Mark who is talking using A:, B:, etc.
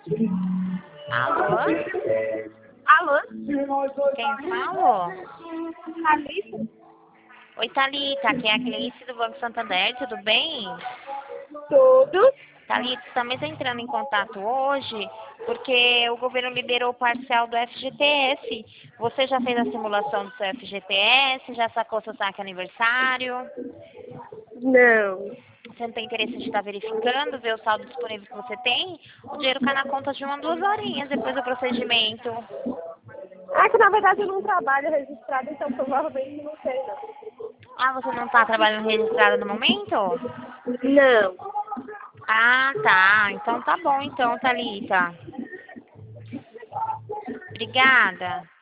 A: Alô?
B: Alô?
A: Quem fala?
B: Alice?
A: Oi, Thalita, aqui é a Cleice do Banco Santander, tudo bem?
B: Tudo?
A: Thalita, estamos entrando em contato hoje porque o governo liberou o parcial do FGTS. Você já fez a simulação do seu FGTS? Já sacou seu saque aniversário?
B: Não.
A: Você não tem interesse de estar verificando, ver o saldo disponível que você tem? O dinheiro cai na conta de 1 a 2 horinhas depois do procedimento.
B: É que na verdade eu não trabalho registrado, então provavelmente não sei não.
A: Ah, você não está trabalhando registrado no momento?
B: Não.
A: Ah, tá. Então tá bom então, Thalita. Obrigada.